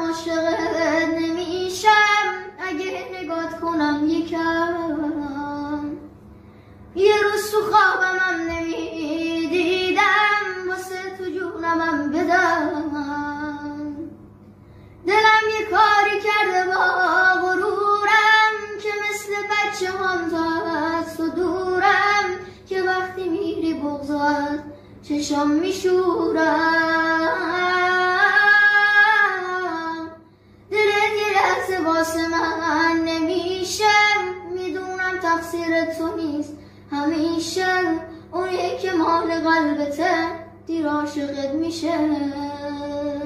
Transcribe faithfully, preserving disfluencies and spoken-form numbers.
عاشقت نمیشم اگه نگات کنم یکم. یه روز تو خوابمم نمیدیدم واسه تو جونمم بدم. دلم یه کاری کرده با غرورم که مثل بچه هم تا از تو دورم، که وقتی میری بغضت چشم میشورم. دلت یه لحظه واسه من نمیشه، میدونم تقصیر تو نیست همیشه. اونی که مال قلبته دیر عاشقت میشه.